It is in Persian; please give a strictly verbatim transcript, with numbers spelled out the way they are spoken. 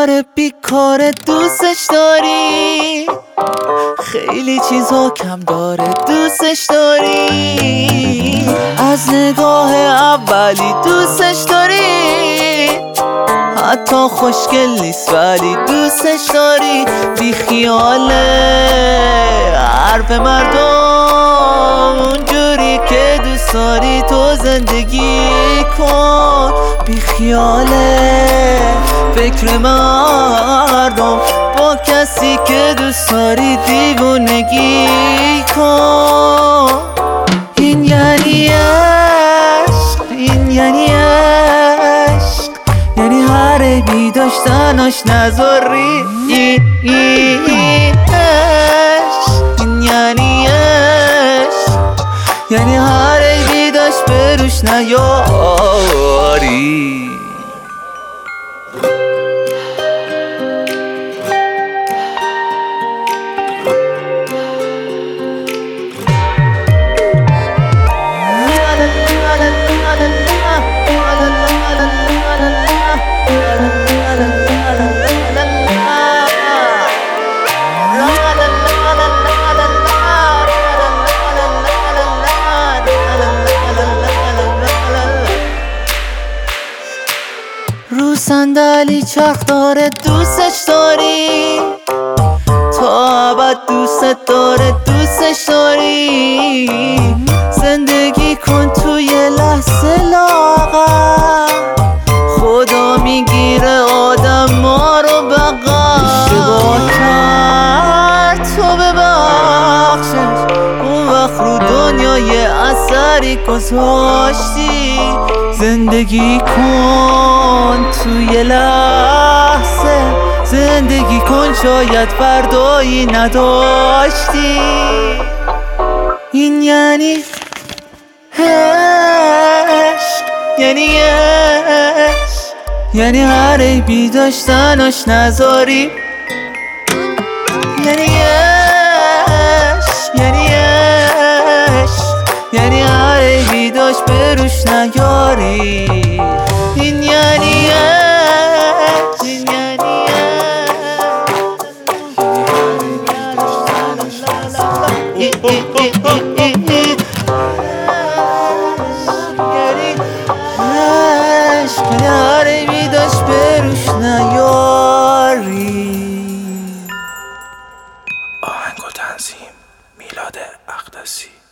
آره بیکاره دوستش داری، خیلی چیزا کم داره دوستش داری، از نگاه اولی دوستش داری، حتی خوشگل نیست ولی دوستش داری. بی خیاله حرف مردم، اونجوری که دوست داری تو زندگی کن. بی خیاله فکر مردم، با کسی که دوست داری دیوونگی کن. این یعنی عشق، این یعنی عشق، یعنی هر عیبی داشتنش نذاری. این عشق، این یعنی عشق، یعنی هر عیبی داشت بروش نیاری. رو صندلی چرخ داره دوستش داری، تا ابد دوستت داره دوستش داری. زندگی کن توی لحظه لاغر، خدا میگیره آدم ما رو بغل. اشتباه کرد تو ببخشش، اون وقت رو دنیا یه اثری گذاشتی. زندگی کن توی لحظه، زندگی کن شاید فردایی نداشتی. این یعنی عشق، یعنی عشق، یعنی هر عیبی داشتنش نذاری. یعنی عشق، یعنی عشق، یعنی هر عیبی داشت بروش نیاری. این یعنی عشق، این یعنی عشق، یعنی هر عیبی داشت بروش نیاری. آهنگ و تنظیم میلاد اقدسی.